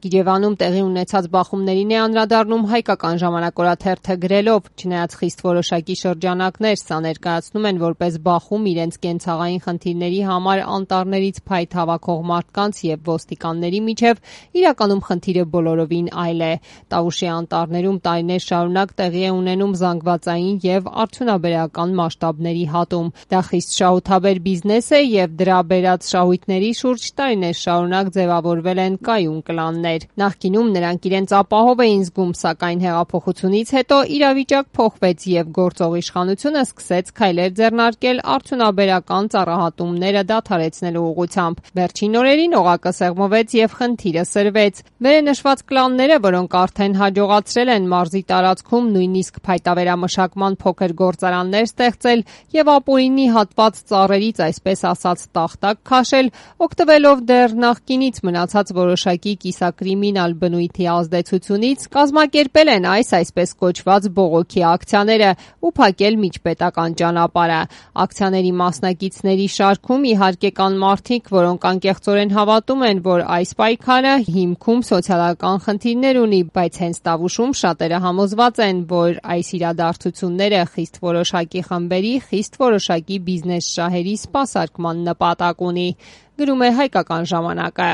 Սկիջևանում տեղի ունեցած բախումներին է անդրադառնում հայկական ժամանակօրաթերթը գրելով. չնայած խիստ որոշակի շրջանակներ սա ներկայացնում են որպես բախում իրենց կենցաղային խնդիրների համար անտառներից փայտ հավաքող մարդկանց եւ ոստիկանների միջև, իրականում խնդիրը բոլորովին այլ է։ Տավուշի անտառներում տարիներ շարունակ տեղի է ունենում զանգվածային եւ արդյունաբերական մասշտաբների հատում։ Դա խիստ շահութաբեր բիզնես է եւ դրա բերած շահույթների շուրջ տարիներ շարունակ ձևավորվել են կայուն կլաններ։ Նախկինում նրանք իրենց ապահով էին զգում, սակայն հեղափոխությունից հետո իրավիճակ փոխվեց եւ գործող իշխանությունը սկսեց քայլեր ձեռնարկել արդյունաբերական ծառահատումները դադարեցնելու ուղղությամբ։ Վերջին օրերին օղակը սեղմվեց եւ խնդիրը սրվեց։ Վերենշված կլանները, որոնք արդեն հաջողացրել են մարզի տարածքում նույնիսկ փայտավերամշակման փոքր գործարաններ ստեղծել եւ ապօրինի հատված ծառերից այսպես ասած տախտակ քաշել, օգտվելով դեռ նախկինից մնացած որոշակի կիսակրիմինալ բնույթի ազդեցությունից, կազմակերպել են այսպես կոչված բողոքի ակցիաները ու փակել միջպետական ճանապարհը։ Ակցիաների մասնակիցների շարքում իհարկե կան մարդիկ, որոնք անկեղծորեն հավատում են, որ այս պայքարը հիմքում սոցիալական խնդիրներ ունի, բայց հենց Տավուշում շատերը համոզված են, որ այս իրադարձությունները խիստ որոշակի խմբերի, խիստ որոշակի բիզնես շահերի սպասարկման նպատակ ունի, գրում է Հայկական ժամանակը։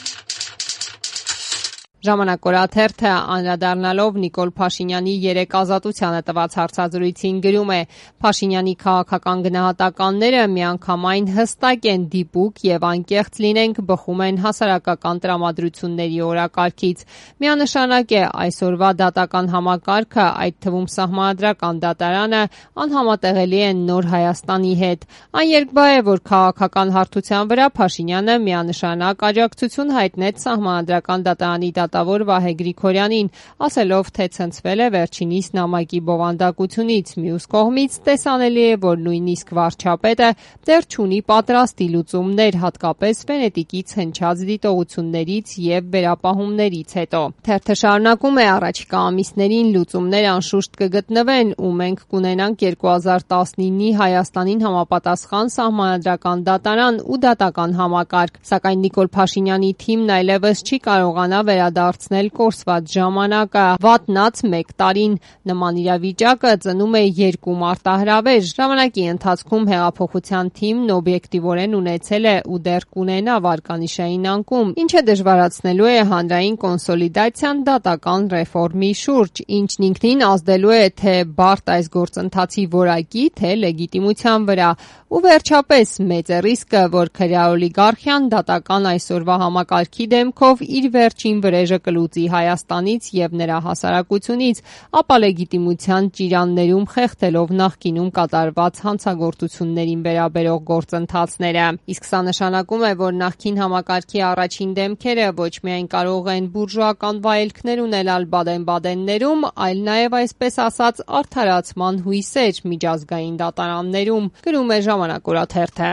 Ժամանակօրաթերթը անդրադառնալով Նիկոլ Փաշինյանի երեկ Ազատությանը տված հարցազրույցին գրում է. Փաշինյանի քաղաքական գնահատականները միանգամայն հստակ են, դիպուկ եւ անկեղծ լինենք բխում են հասարակական տրամադրությունների օրակարգից։ Միանշանակ է այսօրվա դատական համակարգը, այդ թվում սահմանադրական դատարանը, անհամատեղելի են նոր Հայաստանի հետ։ Աներկբա է, որ քաղաքական հարթության վրա Փաշինյանը միանշանակ աջակցություն հայտնեց սահմանադրական դատարանի դատավոր Վահե Գրիգորյանին, ասելով, թե ցնցվել է վերջինիս նամակի բովանդակությունից։ Մյուս կողմից տեսանելի է, որ նույնիսկ վարչապետը դեռ չունի պատրաստի լուծումներ, հատկապես Վենետիկից հնչած դիտողություններից եւ վերապահումներից հետո։ Թերթը շարունակում է. առաջիկա ամիսներին լուծումներ անշուշտ կգտնվեն ու մենք կունենանք 2019-ի Հայաստանին համապատասխան սահմանադրական դատարան ու դատական համակարգ, սակայն Նիկոլ Փաշինյանի թիմն այլևս չի կարողանա վերադարձնել կորսված ժամանակը, վատնած 1 տարին։ Նման իրավիճակը ծնում է 2 մարտահրավեր։ Ժամանակի ընթացքում հեղափոխության թիմն օբյեկտիվորեն ունեցել է ու դեռ կունենա վարկանիշային անկում, ինչը դժվարացնելու է հանրային կոնսոլիդացիան դատական ռեֆորմի շուրջ, ինչն ինքնին ազդելու է թե բարդ այս գործընթացի որակի, թե լեգիտիմության վրա։ Ու վերջապես մեծ է ռիսկը, որ քրեաօլիգարխիան դատական այսօրվա համակարգի դեմքով իր վերջին վրեժը կլուծի Հայաստանից եւ նրա հասարակությունից, ապա լեգիտիմության ճիրաններում խեղդելով նախկինում կատարված հանցագործություններին վերաբերող գործընթացները։ Իսկ սա նշանակում է, որ նախկին համակարգի առաջին դեմքերը ոչ միայն կարող են բուրժուական վայելքներ ունենալ Բադեն-Բադեններում, այլ նաեւ այսպես ասած արդարացման հույսեր միջազգային դատարաններում, գրում է Ժամանակօրաթերթը։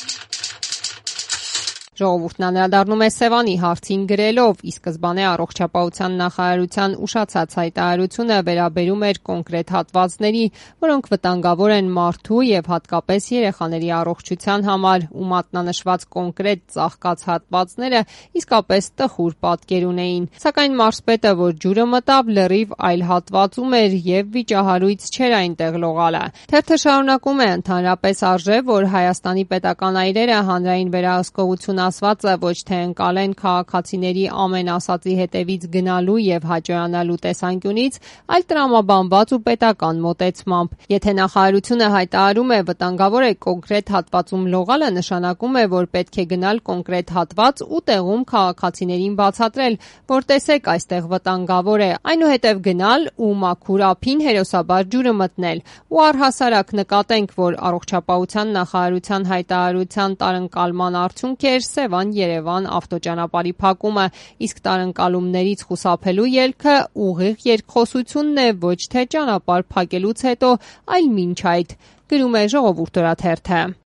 Ժողովուրդն անդրադառնում է Սևանի հարցին գրելով. ի սկզբանե առողջապահության նախարարության ուշացած հայտարարությունը վերաբերում էր կոնկրետ հատվածների, որոնք վտանգավոր են մարդու եւ հատկապես երեխաների առողջության համար, ու մատնանշված կոնկրետ ծաղկած հատվածները իսկապես տխուր պատկեր ունեին։ Սակայն մարզպետը, որ ջուրը մտավ, լրիվ այլ հատվածում էր եւ վիճահարույց չէր այնտեղ լողալը։ Թերթը շարունակում է. ընդհանրապես արժե, որ Հայաստանի պետական այրերը հանրային վերահսկողություն ասվածը ոչ թե ընկալեն քաղաքացիների ամեն ասացի հետևից գնալու եւ հաջողանալու տեսանկյունից, այլ տրամաբանված ու պետական մոտեցմամբ։ Եթե նախարարությունը հայտարարում է վտանգավոր է կոնկրետ հատվածում լողալը, նշանակում է, որ պետք է գնալ կոնկրետ հատված ու տեղում քաղաքացիներին բացատրել, որ տեսեք այստեղ վտանգավոր է, այնուհետև գնալ ու մաքուր ափին հերոսաբար ջուրը մտնել։ Ու առհասարակ նկատենք, որ առողջապահության նախարարության հայտարարության տարընկալման արդյունք էր Սևան-Երևան ավտոճանապարհի փակումը, իսկ տարընկալումներից խուսափելու ելքը ուղիղ երկխոսությունն է, ոչ թե ճանապարհ փակելուց հետո, այլ մինչ այդ, գրում է Ժողովուրդ օրաթերթը։